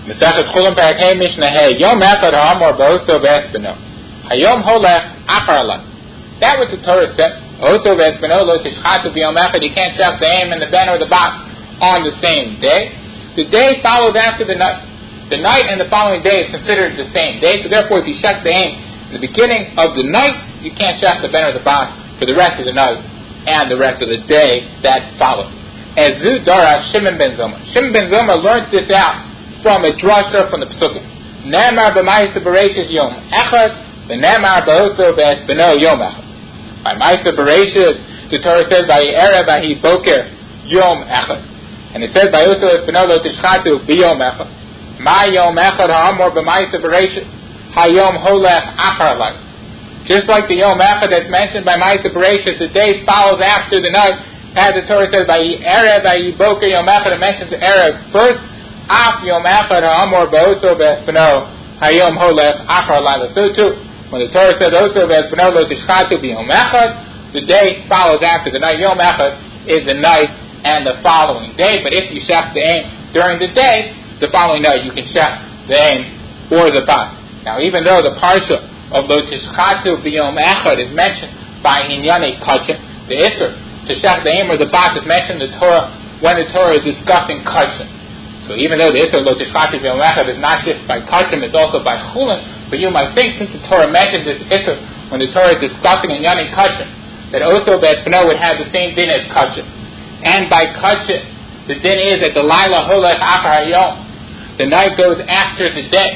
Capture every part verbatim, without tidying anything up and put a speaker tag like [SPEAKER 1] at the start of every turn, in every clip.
[SPEAKER 1] Mesechet Chulin Perek Hey Mishnah Hey Yom Echad Ha'amor Ba'oso V'Espino Hayom Holech Achar Alai. That was the Torah said. Oto V'Espino Lo Tishchatu B'Yom Echad. You can't shech the aim and the ben or the bat on the same day. The day follows after the night. The night and the following day is considered the same day. So therefore, if you shech the aim in the beginning of the night, you can't shech the ben or the bat for the rest of the night and the rest of the day that follows. As Zu Dara Shimon ben Zoma. Shimon ben Zoma learned this out from a drasha from the Pesukim. Nemar b'ma'isa b'reishis yom echad, v'nemar b'oso v'espino yom echad. By ma'isa b'reishis, the Torah says, by erev ahi boker yom echad. And it says, by oso v'espino lo tishchatu b'yom echad. Ma yom echad ha'amor b'ma'isa b'reishis, hayom holech achar alai. Just like the yom echad that's mentioned by ma'isa b'reishis, the day follows after the night, as the Torah says, by erev ahi boker yom echad, it mentions the erev first. Af yom echad ha'amor ba'oso v'espino hayom holech achar alai. So too, when the Torah says oso v'espino lo tishchatu b'yom echad, the day follows after the night. Yom echad is the night and the following day. But if you shech the aim during the day, the following night you can shech the aim or the bat. Now, even though the parsha of lo tishchatu b'yom echad is mentioned by inyane kachim, the isser to shech the aim or the bat is mentioned in the Torah when the Torah is discussing kachim. So even though the Isser Lo Tishchatu B'Yom Echad is not just by Kachim, it's also by Chulin, but you might think since the Torah mentions this Isser when the Torah is discussing in Yanin Kachim, that also V'Espino would have the same din as Kachim. And by Kachim, the din is that the Laila Holech Achar Hayom, the night goes after the day.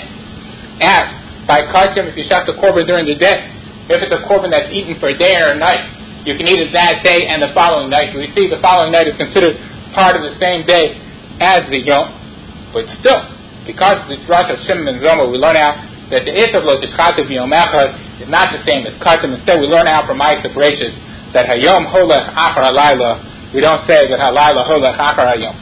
[SPEAKER 1] As by Kachim, if you shech the korban during the day, if it's a korban that's eaten for a day or a night, you can eat it that day and the following night. So we see the following night is considered part of the same day as the Yom. But still, because of the drasha of Shimon ben Zoma, we learn out that the Isser of Lo Tishchatu B'Yom Echad is not the same as Kachim. Instead, we learn out from Ma'aseh Bereshis that Hayom Holech Achar Halayla. We don't say that Halayla Holech Achar Hayom.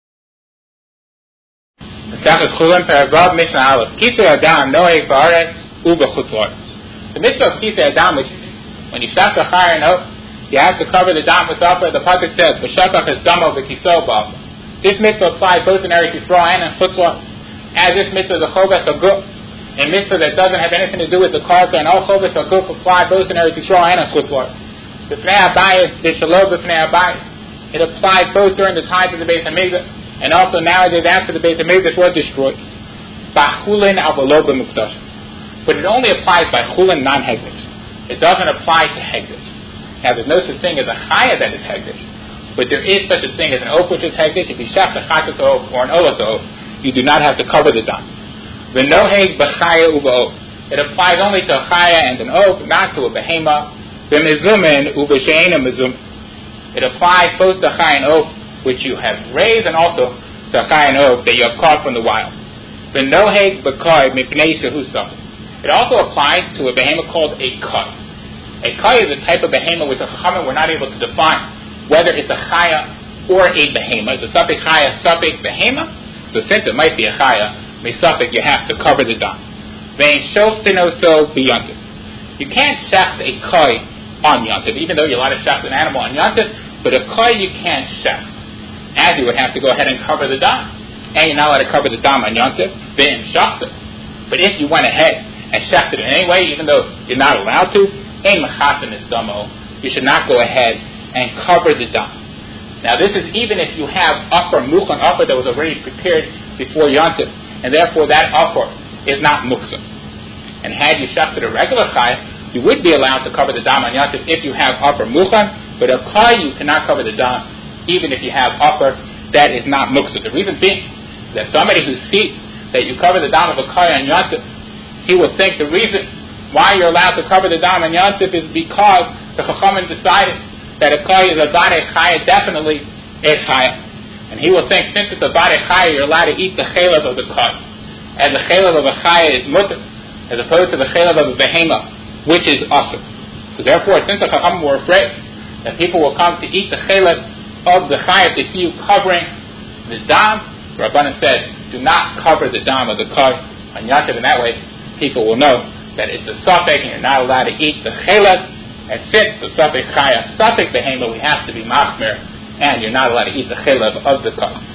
[SPEAKER 1] Mesechet Chulin Perek Vav Mishnah Aleph. Kisei Adam Noeg Ba'aretz U'B'Chutz La'aretz. The mitzvah of Kisei Adam, which when you shech the Chayar Noeg, you have to cover the dam with upper. The pasuk says, "V'shakach es damo v'kiso b'av." This mitzvah applies both in Eretz Yisrael and in Chutz La'aretz. As this mitzvah is a choves haguf, a mitzvah that doesn't have anything to do with the karka, and all choves haguf apply both in Eretz Yisrael and in Chutz La'aretz. B'fnei habayis, v'shalom b'fnei habayis. It applies both during the times of the Beit Hamikdash and also nowadays after the Beit Hamikdash was destroyed. B'chulin avolo b'mukdash. But it only applies by chulin, non-hegdish. It doesn't apply to hegdish. Now, there's no such thing as a chaya that is hegdish. But there is such a thing as an oath which is hegdish. If you shech a chatas oath or an olas oath, you do not have to cover the dam. V'noheg b'chaya u'ba'oth. It applies only to a chaya and an oath, not to a behema. V'mezumin u'b'she'ena mezum. It applies both to a chaya and oath which you have raised and also to a chaya and oath that you have caught from the wild. V'noheg b'koi mipnei shehu safek. It also applies to a behema called a koi. A koi is a type of behema which the chachamim were not able to define whether it's a chaya or a behema. It's a safek chaya, safek behema. So since it might be a chaya, may safek you have to cover the dam. Vein shoftin b'yantiv. You can't shech a koi on yantiv, even though you're allowed to shech an animal on yantiv, but a koi you can't shech. As you would have to go ahead and cover the dam, and you're not allowed to cover the dam on yantiv. Vein shoftin. But if you went ahead and shech it in any way, even though you're not allowed to, ein mechasin is damo. You should not go ahead and cover the dam. Now this is even if you have upper muchan, upper that was already prepared before yantiv, and therefore that upper is not muksa. And had you shechted a regular chai, you would be allowed to cover the dam on yantiv if you have upper muchan, but a chai you cannot cover the dam even if you have upper that is not muksa. The reason being that somebody who sees that you cover the dam of a chai on yantiv, he will think the reason why you're allowed to cover the dam on yantiv is because the chachamim decided that a koi is a barei chaya, definitely a chaya. And he will think, since it's a barei chaya, you're allowed to eat the chelav of the koi. And the chelav of a chaya is mutter, as opposed to the chelav of a behema, which is asur. So therefore, since the chachamim were afraid that people will come to eat the chelav of the chaya, if they see you covering the dam, Rabbanan said, do not cover the dam of the koi on yantiv. In that way, people will know that it's a safek and you're not allowed to eat the chelav. And since the safek chaya, safek behema, we have to be machmer, and you're not allowed to eat the chelav of the koi.